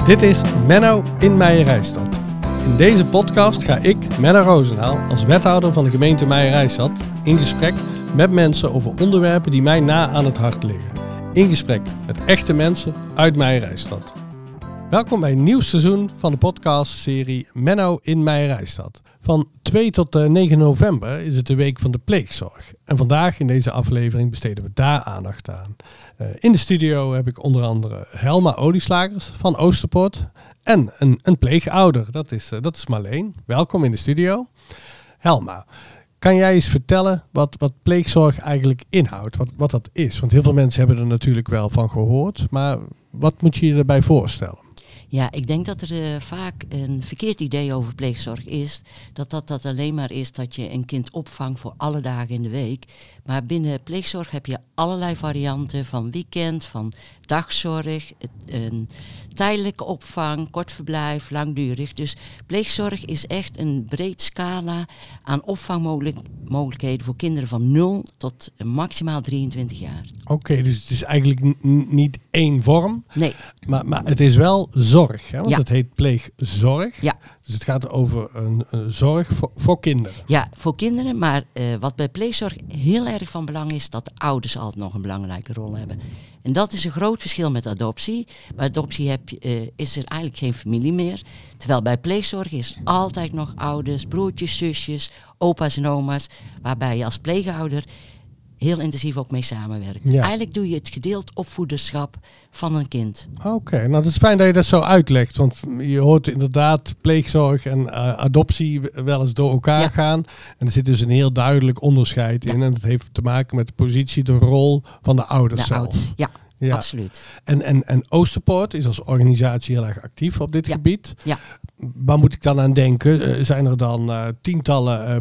Dit is Menno in Meijerijstad. In deze podcast ga ik, Menno Roosendaal, als wethouder van de gemeente Meijerijstad in gesprek met mensen over onderwerpen die mij na aan het hart liggen. In gesprek met echte mensen uit Meijerijstad. Welkom bij een nieuw seizoen van de podcastserie Menno in Meijerijstad. Van 2 tot 9 november is het de week van de pleegzorg. En vandaag in deze aflevering besteden we daar aandacht aan. In de studio heb ik onder andere Helma Olieslagers van Oosterpoort en een pleegouder. Dat is Marleen. Welkom in de studio. Helma, kan jij eens vertellen wat pleegzorg eigenlijk inhoudt? Wat dat is? Want heel veel mensen hebben er natuurlijk wel van gehoord. Maar wat moet je je erbij voorstellen? Ja, ik denk dat er vaak een verkeerd idee over pleegzorg is. Dat alleen maar is dat je een kind opvangt voor alle dagen in de week. Maar binnen pleegzorg heb je allerlei varianten van weekend, van dagzorg, een tijdelijke opvang, kort verblijf, langdurig. Dus pleegzorg is echt een breed scala aan opvangmogelijkheden voor kinderen van 0 tot maximaal 23 jaar. Oké, dus het is eigenlijk niet één vorm. Nee. Maar het is wel zorg, hè? Want Ja. het heet pleegzorg. Ja. Dus het gaat over een zorg voor kinderen. Ja, voor kinderen. Maar wat bij pleegzorg heel erg van belang is, dat de ouders altijd nog een belangrijke rol hebben. En dat is een groot verschil met adoptie. Bij adoptie is er eigenlijk geen familie meer. Terwijl bij pleegzorg is altijd nog ouders, broertjes, zusjes, opa's en oma's. Waarbij je als pleegouder heel intensief ook mee samenwerkt. Ja. Eigenlijk doe je het gedeeld opvoederschap van een kind. Oké, nou dat is fijn dat je dat zo uitlegt. Want je hoort inderdaad pleegzorg en adoptie wel eens door elkaar gaan. En er zit dus een heel duidelijk onderscheid in. En dat heeft te maken met de positie, de rol van de ouders zelf. Ja, absoluut. En Oosterpoort is als organisatie heel erg actief op dit gebied. Ja. Waar moet ik dan aan denken? Zijn er dan tientallen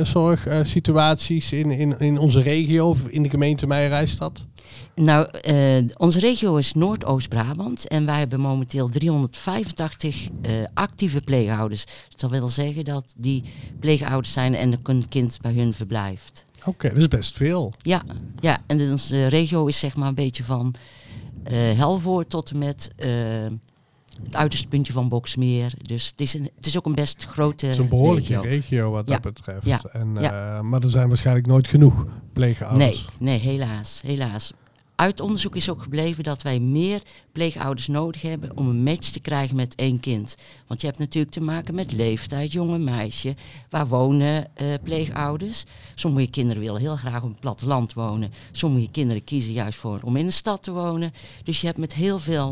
pleegzorgsituaties in onze regio of in de gemeente Meijerijstad? Nou, onze regio is Noordoost-Brabant en wij hebben momenteel 385 actieve pleegouders. Dus dat wil zeggen dat die pleegouders zijn en een kind bij hun verblijft. Oké, dat is best veel. Ja, en onze regio is zeg maar een beetje van Helvoort tot en met het uiterste puntje van Boxmeer. Dus het is ook een best grote regio. Het is een behoorlijke regio wat dat betreft. Ja. Maar er zijn waarschijnlijk nooit genoeg pleegouders. Nee, helaas. Uit onderzoek is ook gebleven dat wij meer pleegouders nodig hebben om een match te krijgen met één kind. Want je hebt natuurlijk te maken met leeftijd, jonge meisje. Waar wonen pleegouders? Sommige kinderen willen heel graag op het platteland wonen. Sommige kinderen kiezen juist voor om in de stad te wonen. Dus je hebt met heel veel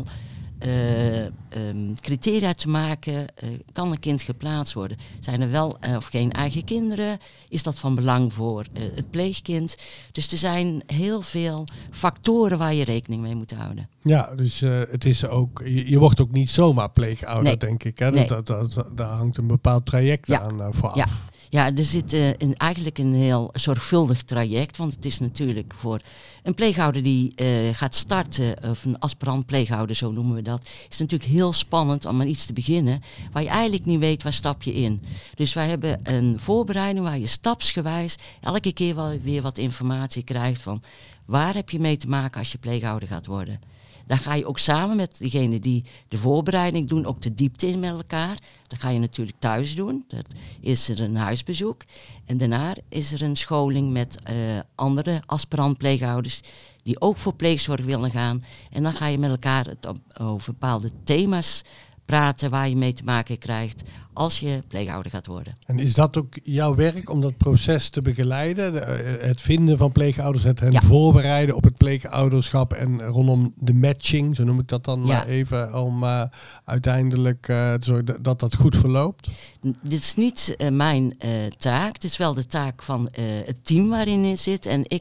criteria te maken. Kan een kind geplaatst worden? Zijn er wel of geen eigen kinderen? Is dat van belang voor het pleegkind? Dus er zijn heel veel factoren waar je rekening mee moet houden. Ja, dus het is ook, je wordt ook niet zomaar pleegouder, denk ik. Hè? Nee. Daar hangt een bepaald traject aan vooraf. Ja, er zit eigenlijk een heel zorgvuldig traject. Want het is natuurlijk voor een pleegouder die gaat starten, of een aspirant pleegouder, zo noemen we dat, is natuurlijk heel spannend om aan iets te beginnen waar je eigenlijk niet weet waar stap je in. Dus wij hebben een voorbereiding waar je stapsgewijs elke keer wel weer wat informatie krijgt van waar heb je mee te maken als je pleegouder gaat worden. Dan ga je ook samen met degene die de voorbereiding doen, ook de diepte in met elkaar. Dat ga je natuurlijk thuis doen. Dat is er een huisbezoek. En daarna is er een scholing met andere aspirant pleegouders die ook voor pleegzorg willen gaan. En dan ga je met elkaar over bepaalde thema's praten waar je mee te maken krijgt als je pleegouder gaat worden. En is dat ook jouw werk om dat proces te begeleiden? Het vinden van pleegouders, het hen voorbereiden op het pleegouderschap en rondom de matching, zo noem ik dat dan maar even, om uiteindelijk te zorgen dat dat goed verloopt? Dit is niet mijn taak. Het is wel de taak van het team waarin ik zit. En ik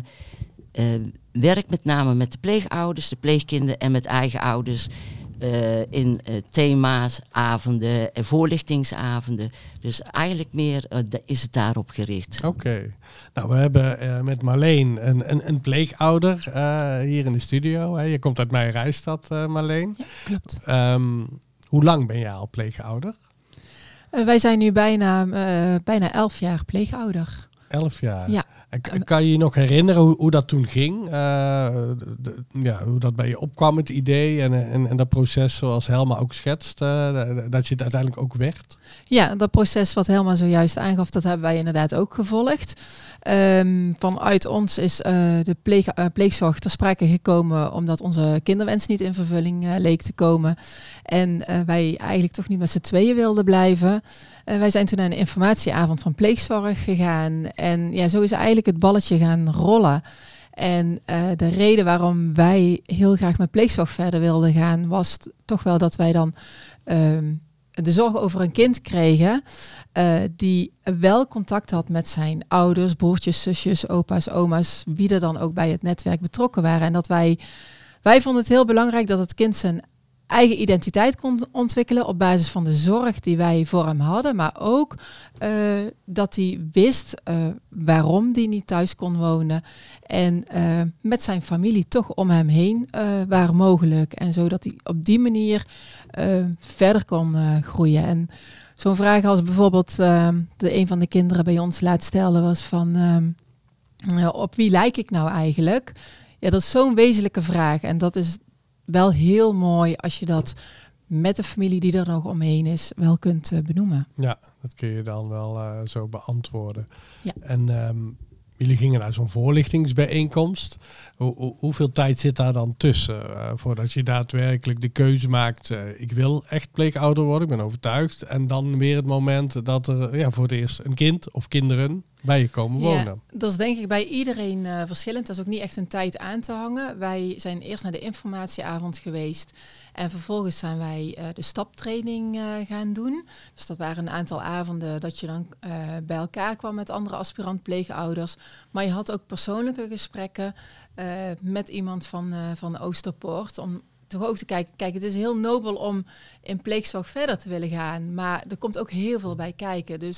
werk met name met de pleegouders, de pleegkinderen en met eigen ouders in thema's, avonden en voorlichtingsavonden. Dus eigenlijk meer is het daarop gericht. Oké. Nou, we hebben met Marleen een pleegouder hier in de studio. Je komt uit Meijerijstad, Marleen. Ja, klopt. Hoe lang ben jij al pleegouder? Wij zijn nu bijna 11 jaar pleegouder. 11 jaar. Ja. En kan je je nog herinneren hoe dat toen ging? Hoe dat bij je opkwam, het idee en dat proces zoals Helma ook schetst, dat je het uiteindelijk ook werd? Ja, dat proces wat Helma zojuist aangaf, dat hebben wij inderdaad ook gevolgd. Vanuit ons is de pleegzorg ter sprake gekomen omdat onze kinderwens niet in vervulling leek te komen. En wij eigenlijk toch niet met z'n tweeën wilden blijven. Wij zijn toen naar een informatieavond van pleegzorg gegaan. En ja, zo is eigenlijk het balletje gaan rollen. En de reden waarom wij heel graag met pleegzorg verder wilden gaan, was toch wel dat wij dan de zorg over een kind kregen die wel contact had met zijn ouders, broertjes, zusjes, opa's, oma's, wie er dan ook bij het netwerk betrokken waren. En dat wij vonden het heel belangrijk dat het kind zijn eigen identiteit kon ontwikkelen op basis van de zorg die wij voor hem hadden, maar ook dat hij wist waarom hij niet thuis kon wonen en met zijn familie toch om hem heen waar mogelijk en zodat hij op die manier verder kon groeien. En zo'n vraag als bijvoorbeeld een van de kinderen bij ons laatst stelde was van op wie lijk ik nou eigenlijk? Ja, dat is zo'n wezenlijke vraag en dat is wel heel mooi als je dat met de familie die er nog omheen is wel kunt benoemen. Ja, dat kun je dan wel zo beantwoorden. Ja. En jullie gingen naar zo'n voorlichtingsbijeenkomst. Hoeveel tijd zit daar dan tussen? Voordat je daadwerkelijk de keuze maakt. Ik wil echt pleegouder worden, ik ben overtuigd. En dan weer het moment dat er voor het eerst een kind of kinderen bij je komen wonen. Ja, dat is denk ik bij iedereen verschillend. Dat is ook niet echt een tijd aan te hangen. Wij zijn eerst naar de informatieavond geweest. En vervolgens zijn wij de staptraining gaan doen. Dus dat waren een aantal avonden dat je dan bij elkaar kwam met andere aspirant-pleegouders. Maar je had ook persoonlijke gesprekken met iemand van Oosterpoort. Om toch ook te kijken, kijk, het is heel nobel om in pleegzorg verder te willen gaan. Maar er komt ook heel veel bij kijken. Dus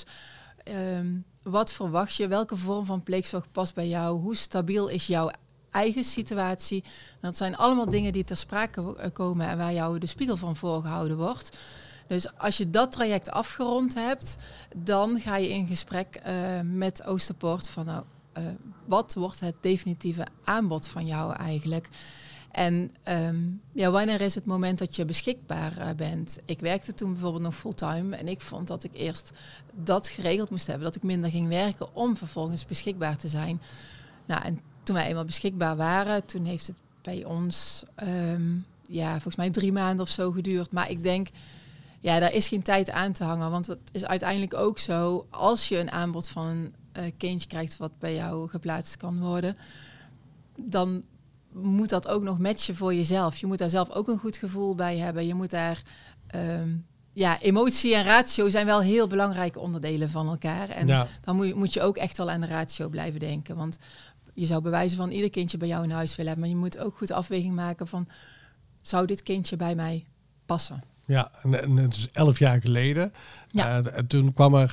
wat verwacht je? Welke vorm van pleegzorg past bij jou? Hoe stabiel is jouw eigen situatie? Dat zijn allemaal dingen die ter sprake komen en waar jou de spiegel van voorgehouden wordt. Dus als je dat traject afgerond hebt, dan ga je in gesprek met Oosterpoort van wat wordt het definitieve aanbod van jou eigenlijk? En wanneer is het moment dat je beschikbaar bent? Ik werkte toen bijvoorbeeld nog fulltime en ik vond dat ik eerst dat geregeld moest hebben, dat ik minder ging werken om vervolgens beschikbaar te zijn. Nou, en toen wij eenmaal beschikbaar waren, toen heeft het bij ons volgens mij 3 maanden of zo geduurd. Maar ik denk, daar is geen tijd aan te hangen, want het is uiteindelijk ook zo, als je een aanbod van een kindje krijgt wat bij jou geplaatst kan worden, dan moet dat ook nog matchen voor jezelf. Je moet daar zelf ook een goed gevoel bij hebben. Je moet daar emotie en ratio zijn wel heel belangrijke onderdelen van elkaar. En dan moet je ook echt wel aan de ratio blijven denken. Want je zou bewijzen van ieder kindje bij jou in huis willen hebben. Maar je moet ook goed afweging maken van, zou dit kindje bij mij passen? Ja, en het is 11 jaar geleden. Ja. Toen kwam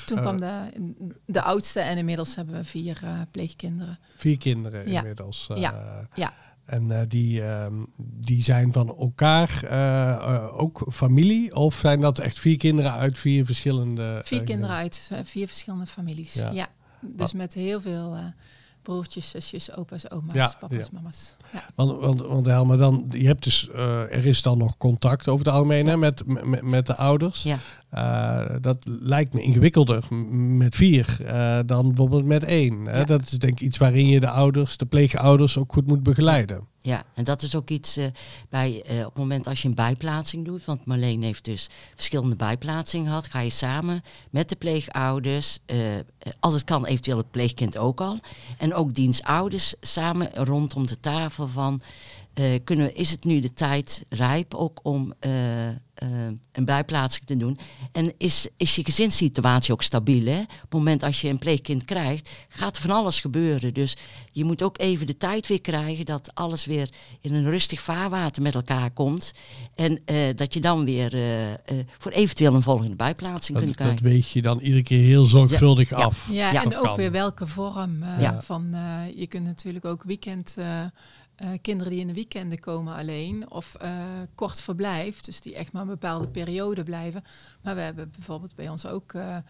de oudste en inmiddels hebben we 4 pleegkinderen. 4 kinderen inmiddels. Ja. En die zijn van elkaar ook familie? Of zijn dat echt 4 kinderen uit 4 verschillende... 4 kinderen uit 4 verschillende families. Ja. Dus met heel veel broertjes, zusjes, opa's, oma's, papa's, mama's. Ja. Want Helma, dan, je hebt dus, er is dan nog contact over het algemeen hè, met de ouders. Ja. Dat lijkt me ingewikkelder met 4 dan bijvoorbeeld met 1. Hè? Dat is denk ik iets waarin je de pleegouders ook goed moet begeleiden. Ja, en dat is ook iets bij op het moment als je een bijplaatsing doet. Want Marleen heeft dus verschillende bijplaatsingen gehad. Ga je samen met de pleegouders, als het kan eventueel het pleegkind ook al. En ook diens ouders samen rondom de tafel van... is het nu de tijd rijp ook om een bijplaatsing te doen? En is je gezinssituatie ook stabiel? Hè? Op het moment als je een pleegkind krijgt, gaat er van alles gebeuren. Dus je moet ook even de tijd weer krijgen dat alles weer in een rustig vaarwater met elkaar komt. En dat je dan weer voor eventueel een volgende bijplaatsing kunt krijgen. Dat weeg je dan iedere keer heel zorgvuldig af. Ja, en ook weer welke vorm. Je kunt natuurlijk ook weekend... kinderen die in de weekenden komen alleen of kort verblijf, dus die echt maar een bepaalde periode blijven. Maar we hebben bijvoorbeeld bij ons ook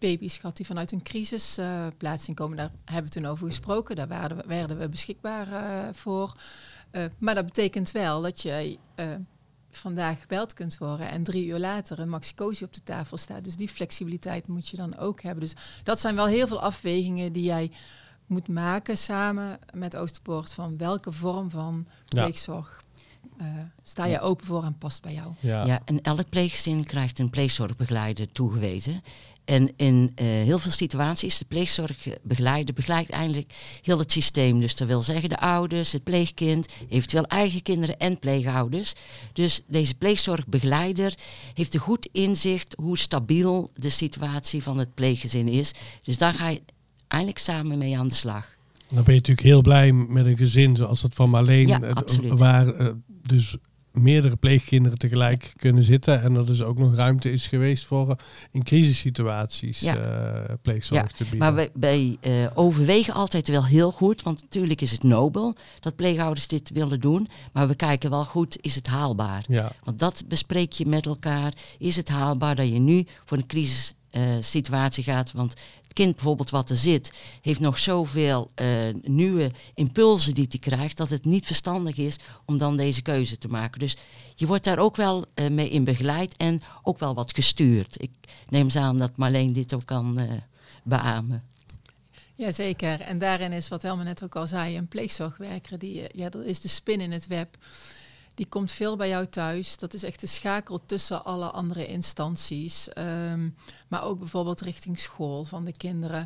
baby's gehad die vanuit een crisisplaatsing komen. Daar hebben we toen over gesproken. Daar werden we beschikbaar voor. Maar dat betekent wel dat je vandaag gebeld kunt worden en 3 uur later een Maxicosi op de tafel staat. Dus die flexibiliteit moet je dan ook hebben. Dus dat zijn wel heel veel afwegingen die jij moet maken samen met Oosterpoort van welke vorm van pleegzorg sta je open voor en past bij jou. Ja, en elk pleeggezin krijgt een pleegzorgbegeleider toegewezen. En in heel veel situaties, de pleegzorgbegeleider begeleidt eigenlijk heel het systeem. Dus dat wil zeggen de ouders, het pleegkind, eventueel eigen kinderen en pleegouders. Dus deze pleegzorgbegeleider heeft een goed inzicht hoe stabiel de situatie van het pleeggezin is. Dus daar ga je eigenlijk samen mee aan de slag. Dan ben je natuurlijk heel blij met een gezin zoals dat van Marleen. Ja, absoluut. Waar dus meerdere pleegkinderen tegelijk kunnen zitten. En dat dus ook nog ruimte is geweest voor in crisissituaties pleegzorg te bieden. Maar wij overwegen altijd wel heel goed. Want natuurlijk is het nobel dat pleegouders dit willen doen. Maar we kijken wel goed, is het haalbaar? Ja. Want dat bespreek je met elkaar. Is het haalbaar dat je nu voor een crisissituatie gaat? Want het kind bijvoorbeeld wat er zit, heeft nog zoveel nieuwe impulsen die hij krijgt, dat het niet verstandig is om dan deze keuze te maken. Dus je wordt daar ook wel mee in begeleid en ook wel wat gestuurd. Ik neem eens aan dat Marleen dit ook kan beamen. Jazeker. En daarin is wat Helma net ook al zei, een pleegzorgwerker, dat is de spin in het web. Die komt veel bij jou thuis. Dat is echt de schakel tussen alle andere instanties. Maar ook bijvoorbeeld richting school van de kinderen.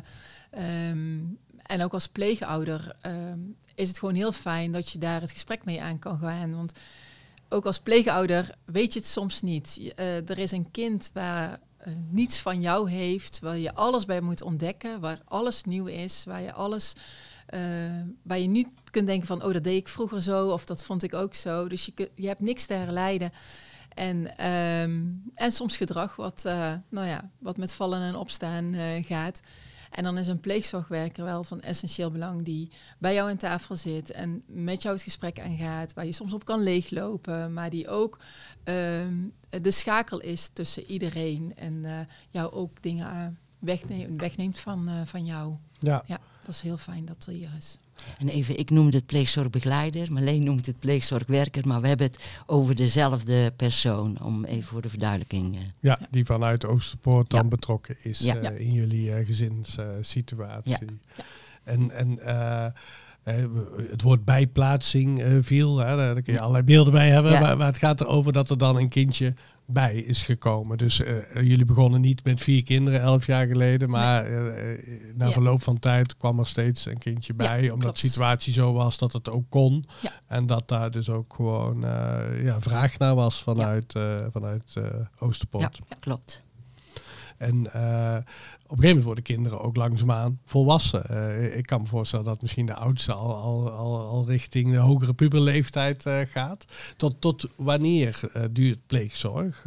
En ook als pleegouder is het gewoon heel fijn dat je daar het gesprek mee aan kan gaan. Want ook als pleegouder weet je het soms niet. Er is een kind waar niets van jou heeft, waar je alles bij moet ontdekken, waar alles nieuw is, waar je niet kunt denken van, dat deed ik vroeger zo, of dat vond ik ook zo. Dus je hebt niks te herleiden. En soms gedrag wat met vallen en opstaan gaat. En dan is een pleegzorgwerker wel van essentieel belang die bij jou aan tafel zit en met jou het gesprek aangaat, waar je soms op kan leeglopen, maar die ook de schakel is tussen iedereen en jou ook dingen wegneemt van jou. Ja, dat is heel fijn dat er hier is. En even, ik noemde het pleegzorgbegeleider, Marleen noemt het pleegzorgwerker, maar we hebben het over dezelfde persoon, om even voor de verduidelijking. Die vanuit Oosterpoort dan betrokken is in jullie gezinssituatie. En het woord bijplaatsing viel, daar kun je allerlei beelden bij hebben, maar het gaat erover dat er dan een kindje bij is gekomen. Dus jullie begonnen niet met 4 kinderen 11 jaar geleden, maar na verloop van tijd kwam er steeds een kindje bij, omdat de situatie zo was dat het ook kon. Ja. En dat daar dus ook gewoon vraag naar was vanuit Oosterpoort. Ja, klopt. En op een gegeven moment worden kinderen ook langzaamaan volwassen. Ik kan me voorstellen dat misschien de oudste al richting de hogere puberleeftijd gaat. Tot wanneer duurt pleegzorg?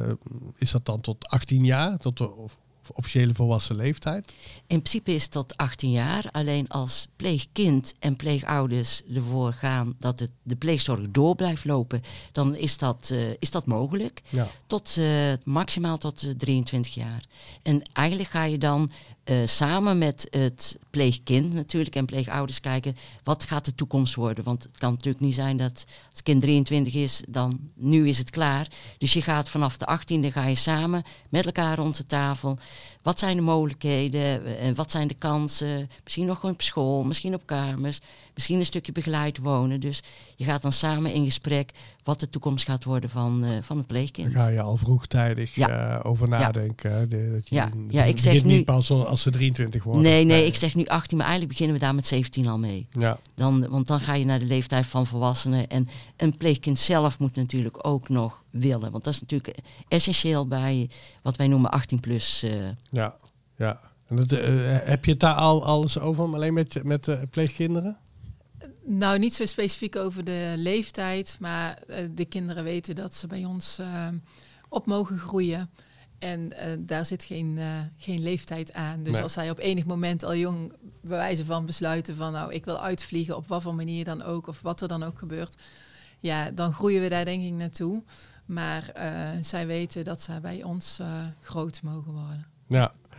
Is dat dan tot 18 jaar? Tot de officiële volwassen leeftijd? In principe is het tot 18 jaar. Alleen als pleegkind en pleegouders ervoor gaan dat de pleegzorg door blijft lopen, dan is dat mogelijk. Ja. Maximaal tot 23 jaar. En eigenlijk ga je dan samen met het pleegkind natuurlijk en pleegouders kijken, wat gaat de toekomst worden? Want het kan natuurlijk niet zijn dat als het kind 23 is, dan nu is het klaar. Dus je gaat vanaf de 18e ga je samen met elkaar rond de tafel. Wat zijn de mogelijkheden? En wat zijn de kansen? Misschien nog gewoon op school, misschien op kamers, misschien een stukje begeleid wonen. Dus je gaat dan samen in gesprek wat de toekomst gaat worden van het pleegkind. Daar ga je al vroegtijdig over nadenken. Ik zeg nu niet pas als ze 23 worden. Nee, ik zeg nu 18, maar eigenlijk beginnen we daar met 17 al mee. Ja. Want dan ga je naar de leeftijd van volwassenen. En een pleegkind zelf moet natuurlijk ook nog willen. Want dat is natuurlijk essentieel bij wat wij noemen 18 plus. Ja. En heb je het daar al alles over, alleen met pleegkinderen? Nou, niet zo specifiek over de leeftijd, maar de kinderen weten dat ze bij ons op mogen groeien. En daar zit geen leeftijd aan. Dus als zij op enig moment al jong bij wijze van besluiten van ik wil uitvliegen op wat voor manier dan ook, of wat er dan ook gebeurt, dan groeien we daar denk ik naartoe. Maar zij weten dat zij bij ons groot mogen worden. Ja.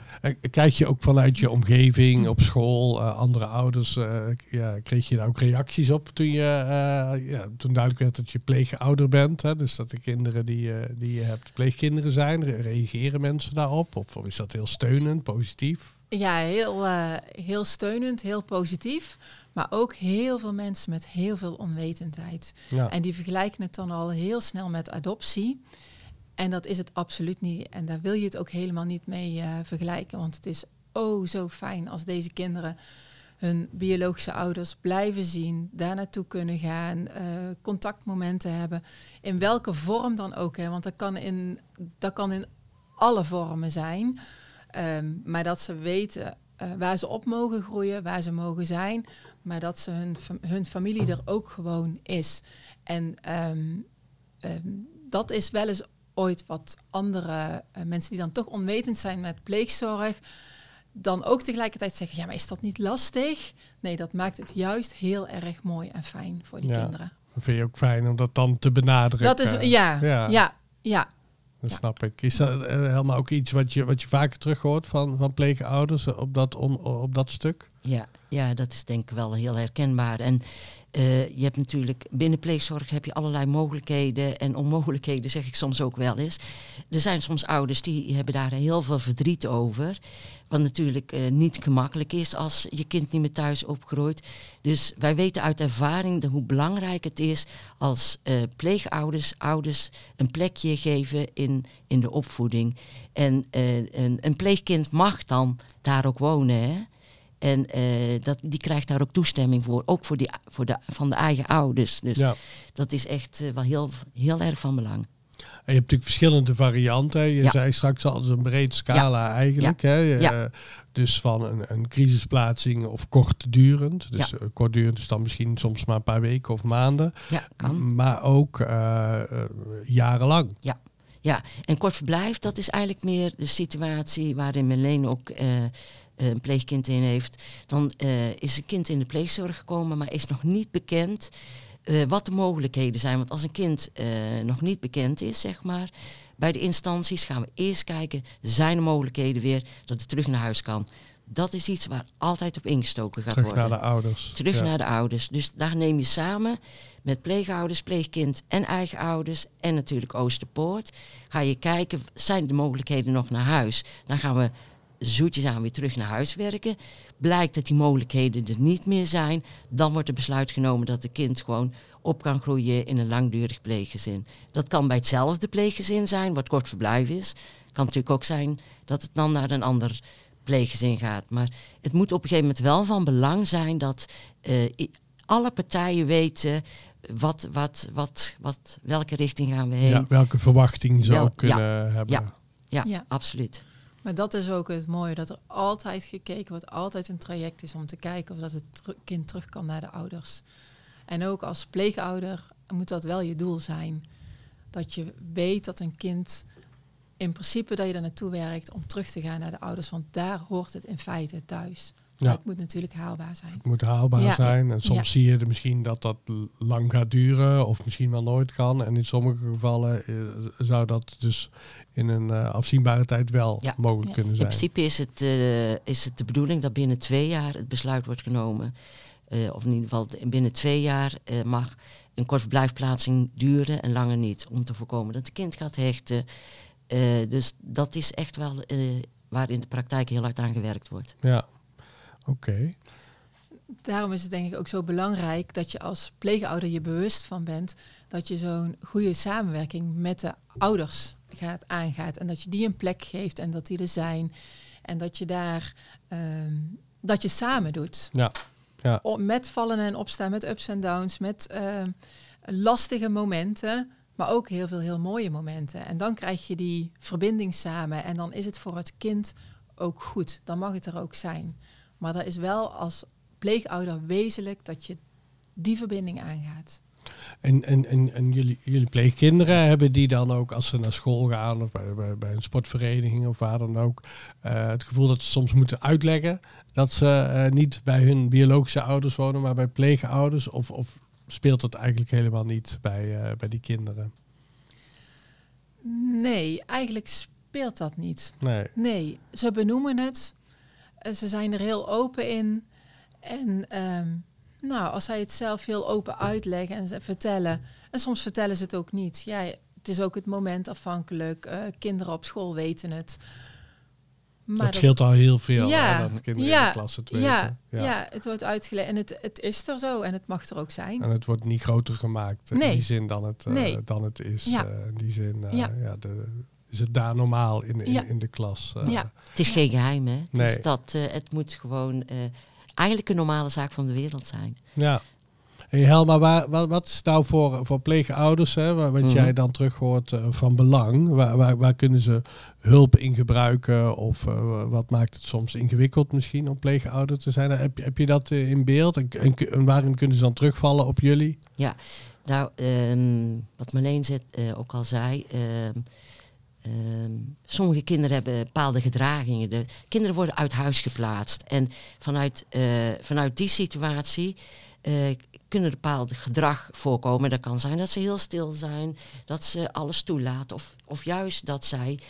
Krijg je ook vanuit je omgeving, op school, andere ouders, kreeg je daar ook reacties op toen duidelijk werd dat je pleegouder bent? Hè? Dus dat de kinderen die je hebt pleegkinderen zijn. Reageren mensen daarop? Of is dat heel steunend, positief? Ja, heel steunend, heel positief. Maar ook heel veel mensen met heel veel onwetendheid. Ja. En die vergelijken het dan al heel snel met adoptie. En dat is het absoluut niet. En daar wil je het ook helemaal niet mee vergelijken. Want het is zo fijn als deze kinderen hun biologische ouders blijven zien, daar naartoe kunnen gaan, contactmomenten hebben. In welke vorm dan ook. Hè? Want dat kan in alle vormen zijn. Maar dat ze weten waar ze op mogen groeien, waar ze mogen zijn. Maar dat ze hun familie er ook gewoon is. En dat is wel eens ooit wat andere mensen die dan toch onwetend zijn met pleegzorg, dan ook tegelijkertijd zeggen, ja, maar is dat niet lastig? Nee, dat maakt het juist heel erg mooi en fijn voor die kinderen. Dat vind je ook fijn om dat dan te benadrukken. Dat is, ja. Dat snap ik. Is dat helemaal ook iets wat je vaker terug hoort van pleegouders op dat stuk? Ja, dat is denk ik wel heel herkenbaar. En je hebt natuurlijk binnen pleegzorg heb je allerlei mogelijkheden en onmogelijkheden, zeg ik soms ook wel eens. Er zijn soms ouders die hebben daar heel veel verdriet over. Wat natuurlijk niet gemakkelijk is als je kind niet meer thuis opgroeit. Dus wij weten uit ervaring hoe belangrijk het is als pleegouders, ouders een plekje geven in de opvoeding. En een pleegkind mag dan daar ook wonen, hè? En die krijgt daar ook toestemming voor. Ook van de eigen ouders. Dus dat is echt wel heel, heel erg van belang. En je hebt natuurlijk verschillende varianten. Je zei straks al, een breed scala eigenlijk. Hè? Dus van een crisisplaatsing of kortdurend. Dus kortdurend is dan misschien soms maar een paar weken of maanden. Ja, kan. Maar ook jarenlang. Ja, en kort verblijf, dat is eigenlijk meer de situatie waarin Marleen ook een pleegkind in heeft. Dan is een kind in de pleegzorg gekomen, maar is nog niet bekend wat de mogelijkheden zijn. Want als een kind nog niet bekend is, zeg maar, bij de instanties gaan we eerst kijken, zijn er mogelijkheden weer dat het terug naar huis kan. Dat is iets waar altijd op ingestoken gaat worden. Terug naar de ouders. Naar de ouders. Dus daar neem je samen met pleegouders, pleegkind en eigen ouders en natuurlijk Oosterpoort. Ga je kijken, zijn de mogelijkheden nog naar huis? Dan gaan we zoetjes aan weer terug naar huis werken. Blijkt dat die mogelijkheden er niet meer zijn, dan wordt er besluit genomen dat het kind gewoon op kan groeien in een langdurig pleeggezin. Dat kan bij hetzelfde pleeggezin zijn, wat kort verblijf is. Kan natuurlijk ook zijn dat het dan naar een ander pleeggezin gaat. Maar het moet op een gegeven moment wel van belang zijn dat alle partijen weten welke richting gaan we heen. Ja, welke verwachting ze ook kunnen hebben. Ja, absoluut. Maar dat is ook het mooie, dat er altijd gekeken wordt, altijd een traject is om te kijken of dat het kind terug kan naar de ouders. En ook als pleegouder moet dat wel je doel zijn. Dat je weet dat een kind, in principe dat je er naartoe werkt om terug te gaan naar de ouders. Want daar hoort het in feite thuis. Maar het moet natuurlijk haalbaar zijn. Het moet haalbaar zijn. En soms zie je misschien dat lang gaat duren of misschien wel nooit kan. En in sommige gevallen zou dat dus in een afzienbare tijd wel mogelijk kunnen zijn. In principe is het de bedoeling dat binnen 2 jaar het besluit wordt genomen. Of in ieder geval binnen 2 jaar mag een kortverblijfplaatsing duren en langer niet. Om te voorkomen dat het kind gaat hechten. Dus dat is echt wel waar in de praktijk heel hard aan gewerkt wordt. Ja, oké. Daarom is het denk ik ook zo belangrijk dat je als pleegouder je bewust van bent dat je zo'n goede samenwerking met de ouders aangaat. En dat je die een plek geeft en dat die er zijn. En dat je daar dat je samen doet. Ja. Met vallen en opstaan, met ups en downs, met lastige momenten. Maar ook heel veel heel mooie momenten. En dan krijg je die verbinding samen. En dan is het voor het kind ook goed. Dan mag het er ook zijn. Maar dat is wel als pleegouder wezenlijk dat je die verbinding aangaat. En jullie pleegkinderen, hebben die dan ook als ze naar school gaan of bij een sportvereniging of waar dan ook, het gevoel dat ze soms moeten uitleggen dat ze niet bij hun biologische ouders wonen, maar bij pleegouders? Of speelt dat eigenlijk helemaal niet bij die kinderen? Nee, eigenlijk speelt dat niet. Nee, ze benoemen het. Ze zijn er heel open in. En als zij het zelf heel open uitleggen en ze vertellen. En soms vertellen ze het ook niet. Ja, het is ook het moment afhankelijk. Kinderen op school weten het. Maar het scheelt al heel veel dat kinderen in de klas het weten. Ja, het wordt uitgelegd en het is er zo en het mag er ook zijn. En het wordt niet groter gemaakt in die zin dan het is. Ja. In die zin is het daar normaal in de klas. Het is geen geheim, hè? Nee. Het moet gewoon eigenlijk een normale zaak van de wereld zijn. Ja. Hey Helma, wat is nou voor pleegouders, hè, wat jij dan terug hoort van belang? Waar kunnen ze hulp in gebruiken? Of wat maakt het soms ingewikkeld misschien om pleegouder te zijn? Heb je dat in beeld? En waarin kunnen ze dan terugvallen op jullie? Ja, nou, wat Marleen ook al zei... sommige kinderen hebben bepaalde gedragingen. De kinderen worden uit huis geplaatst. En vanuit die situatie... kunnen bepaalde gedrag voorkomen. Dat kan zijn dat ze heel stil zijn, dat ze alles toelaten of juist dat zij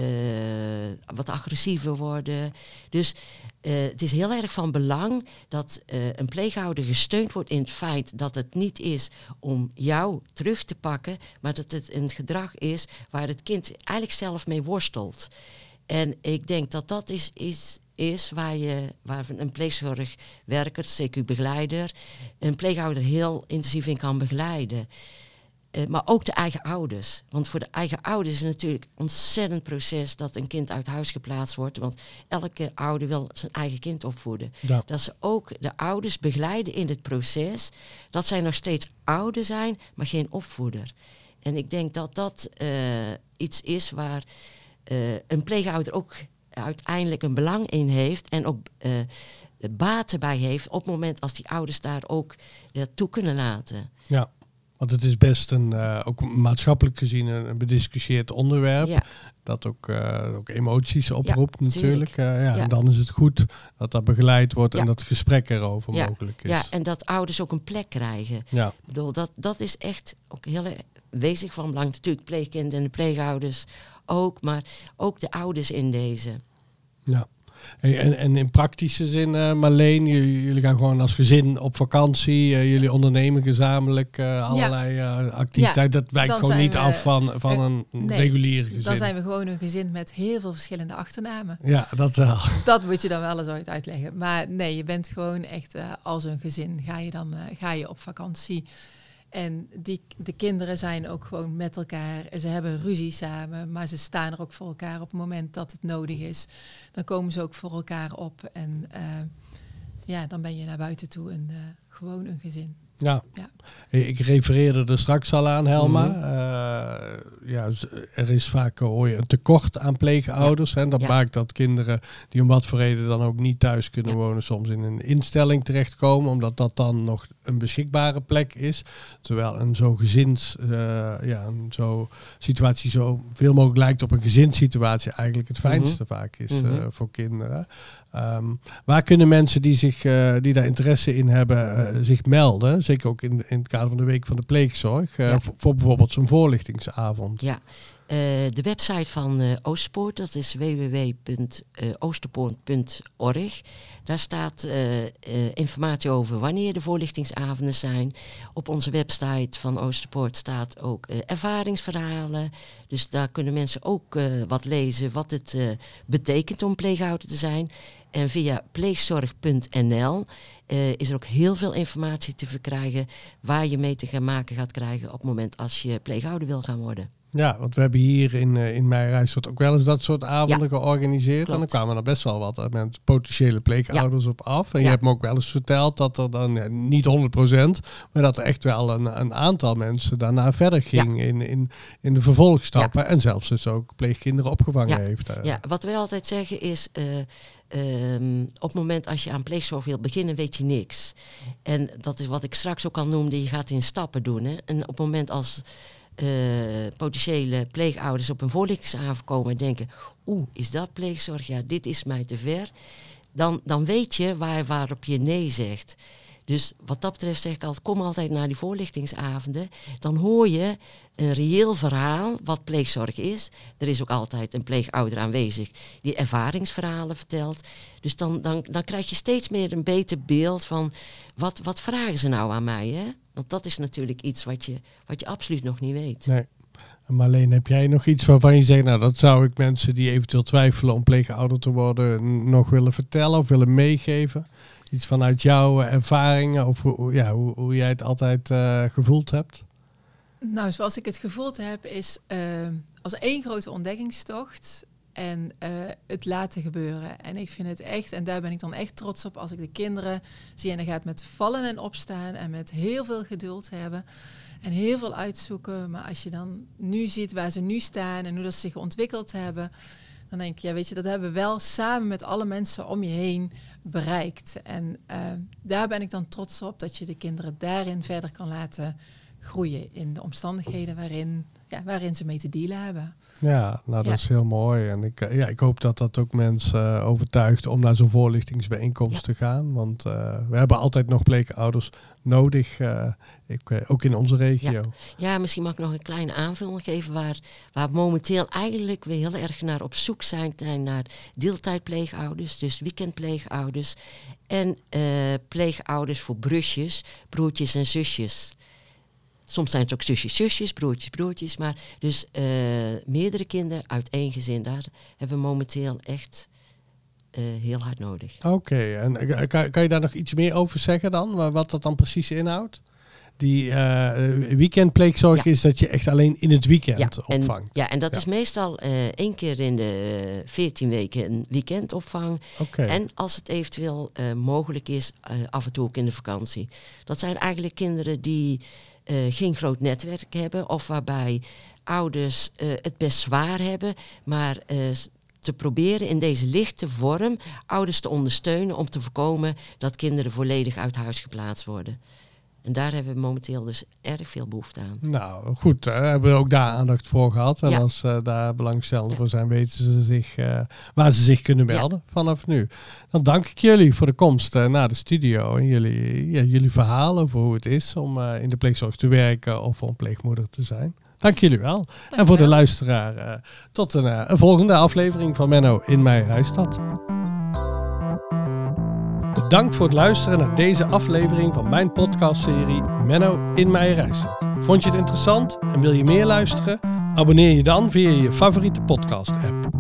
wat agressiever worden. Dus het is heel erg van belang dat een pleegouder gesteund wordt in het feit dat het niet is om jou terug te pakken, maar dat het een gedrag is waar het kind eigenlijk zelf mee worstelt. En ik denk dat is waar een pleegzorgwerker, CQ-begeleider, een pleegouder heel intensief in kan begeleiden. Maar ook de eigen ouders. Want voor de eigen ouders is het natuurlijk een ontzettend proces dat een kind uit huis geplaatst wordt. Want elke ouder wil zijn eigen kind opvoeden. Ja. Dat ze ook de ouders begeleiden in het proces. Dat zij nog steeds ouder zijn, maar geen opvoeder. En ik denk dat iets is waar een pleegouder ook uiteindelijk een belang in heeft en ook baten bij heeft op het moment als die ouders daar ook toe kunnen laten. Ja, want het is best ook maatschappelijk gezien een bediscussieerd onderwerp. Ja. Dat ook emoties oproept natuurlijk. En dan is het goed dat dat begeleid wordt en dat gesprek erover mogelijk is. Ja, en dat ouders ook een plek krijgen. Ja. Ik bedoel, dat is echt ook heel wezenlijk van belang. Natuurlijk pleegkinderen en de pleegouders ook, maar ook de ouders in deze. Ja. En in praktische zin, Marleen, jullie gaan gewoon als gezin op vakantie. Jullie ondernemen gezamenlijk allerlei activiteiten. Dat wijkt gewoon niet af van een regulier gezin. Dan zijn we gewoon een gezin met heel veel verschillende achternamen. Ja, dat wel. Dat moet je dan wel eens ooit uitleggen. Maar nee, je bent gewoon echt als een gezin. Ga je op vakantie. En de kinderen zijn ook gewoon met elkaar. Ze hebben ruzie samen, maar ze staan er ook voor elkaar op het moment dat het nodig is. Dan komen ze ook voor elkaar op. En dan ben je naar buiten toe gewoon een gezin. Ja. Ik refereerde er straks al aan, Helma. Er is vaak een tekort aan pleegouders. En dat maakt dat kinderen die om wat voor reden dan ook niet thuis kunnen wonen, soms in een instelling terechtkomen, omdat dat dan nog een beschikbare plek is. Terwijl een situatie zo veel mogelijk lijkt op een gezinssituatie eigenlijk het fijnste vaak is voor kinderen. Waar kunnen mensen die daar interesse in hebben zich melden? Zeker ook in het kader van de Week van de Pleegzorg. Voor bijvoorbeeld zo'n voorlichtingsavond. Ja, de website van Oosterpoort, dat is www.oosterpoort.org. Daar staat informatie over wanneer de voorlichtingsavonden zijn. Op onze website van Oosterpoort staat ook ervaringsverhalen. Dus daar kunnen mensen ook wat lezen wat het betekent om pleegouder te zijn. En via pleegzorg.nl is er ook heel veel informatie te verkrijgen waar je mee te gaan maken gaat krijgen op het moment als je pleegouder wil gaan worden. Ja, want we hebben hier in Meijerijstad ook wel eens dat soort avonden georganiseerd. Klopt. En dan kwamen er best wel wat met potentiële pleegouders op af. En je hebt me ook wel eens verteld dat er dan niet 100%, maar dat er echt wel een aantal mensen daarna verder ging in de vervolgstappen. En zelfs dus ook pleegkinderen opgevangen heeft. Ja, wat wij altijd zeggen is, op het moment als je aan pleegzorg wilt beginnen, weet je niks. En dat is wat ik straks ook al noemde, je gaat in stappen doen. Hè? En op het moment als potentiële pleegouders op een voorlichtingsavond komen en denken, is dat pleegzorg? Ja, dit is mij te ver. Dan weet je waarop je nee zegt. Dus wat dat betreft zeg ik altijd, kom altijd naar die voorlichtingsavonden. Dan hoor je een reëel verhaal wat pleegzorg is. Er is ook altijd een pleegouder aanwezig die ervaringsverhalen vertelt. Dus dan krijg je steeds meer een beter beeld van wat vragen ze nou aan mij. Hè? Want dat is natuurlijk iets wat je absoluut nog niet weet. Nee. Marleen, heb jij nog iets waarvan je zegt, nou dat zou ik mensen die eventueel twijfelen om pleegouder te worden nog willen vertellen of willen meegeven? Iets vanuit jouw ervaringen of hoe jij het altijd gevoeld hebt? Nou, zoals ik het gevoeld heb is als één grote ontdekkingstocht en het laten gebeuren. En ik vind het echt, en daar ben ik dan echt trots op als ik de kinderen zie. En dat gaat met vallen en opstaan en met heel veel geduld hebben en heel veel uitzoeken. Maar als je dan nu ziet waar ze nu staan en hoe dat ze zich ontwikkeld hebben, dan denk ik, ja, weet je, dat hebben we wel samen met alle mensen om je heen bereikt. En daar ben ik dan trots op, dat je de kinderen daarin verder kan laten groeien in de omstandigheden waarin ze mee te dealen hebben. Ja, nou dat is heel mooi. En ik hoop dat dat ook mensen overtuigt om naar zo'n voorlichtingsbijeenkomst te gaan. Want we hebben altijd nog pleegouders nodig, ook in onze regio. Ja, misschien mag ik nog een kleine aanvulling geven waar momenteel eigenlijk we heel erg naar op zoek zijn naar deeltijdpleegouders, dus weekendpleegouders en pleegouders voor broertjes en zusjes. Soms zijn het ook zusjes, broertjes, maar dus meerdere kinderen uit één gezin. Daar hebben we momenteel echt heel hard nodig. Oké, en kan je daar nog iets meer over zeggen dan? Wat dat dan precies inhoudt? Die weekendpleegzorg is dat je echt alleen in het weekend opvangt. En dat is meestal 1 keer in de 14 weken een weekendopvang. Okay. En als het eventueel mogelijk is, af en toe ook in de vakantie. Dat zijn eigenlijk kinderen die geen groot netwerk hebben of waarbij ouders het best zwaar hebben, maar te proberen in deze lichte vorm ouders te ondersteunen om te voorkomen dat kinderen volledig uit huis geplaatst worden. En daar hebben we momenteel dus erg veel behoefte aan. Nou goed, hebben we ook daar aandacht voor gehad. En als daar belangstellend voor zijn, weten ze zich waar ze zich kunnen melden vanaf nu. Dan dank ik jullie voor de komst naar de studio en jullie verhalen over hoe het is om in de pleegzorg te werken of om pleegmoeder te zijn. Dank jullie wel. En voor de luisteraar tot een volgende aflevering van Menno in Meijerijstad. Bedankt voor het luisteren naar deze aflevering van mijn podcastserie Menno in Meijerijstad. Vond je het interessant en wil je meer luisteren? Abonneer je dan via je favoriete podcast-app.